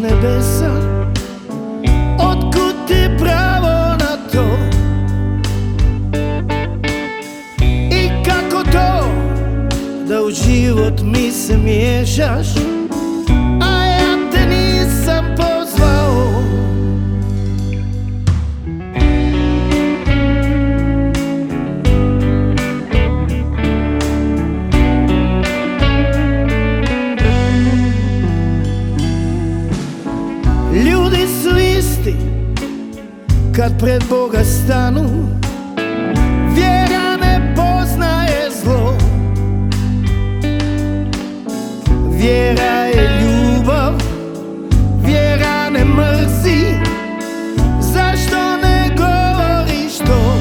nebesa, otkud ti pravo na to? I kako to da u život mi se miješaš, a ja te nisam pozvao? Ljudi su isti kad pred Boga stanu, vjera ne poznaje zlo. Vjera je ljubav, vjera ne mrzi, zašto ne govoriš to?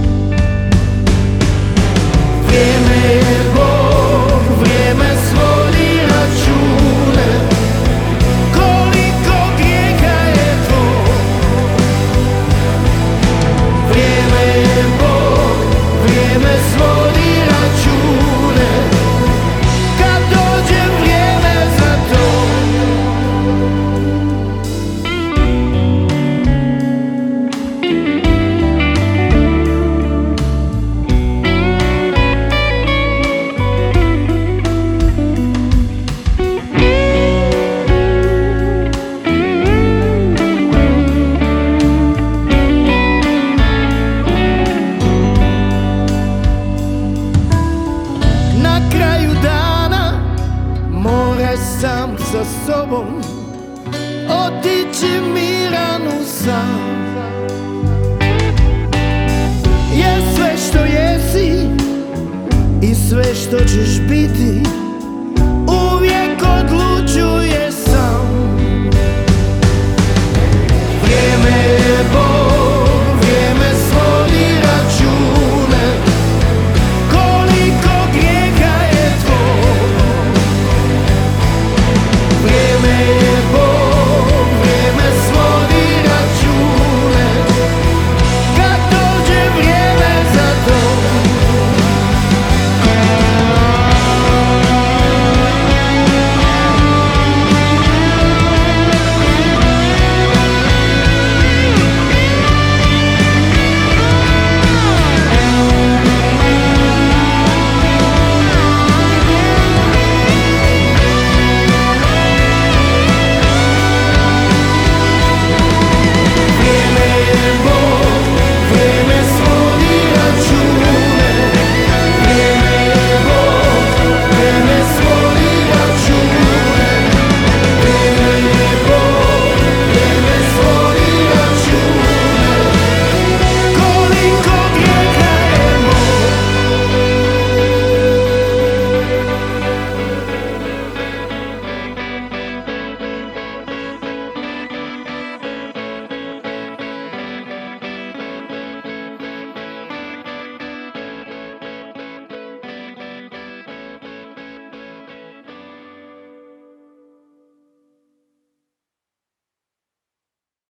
Vrijeme je Bog, vrijeme svodi račune, koliko grijeha je tvoj. Vrijeme je Bog, vrijeme svodi račune, kad dođe vrijeme za to. Na kraju dana moraš sam sa sobom otići miran u san, jer sve što jesi i sve što ćeš biti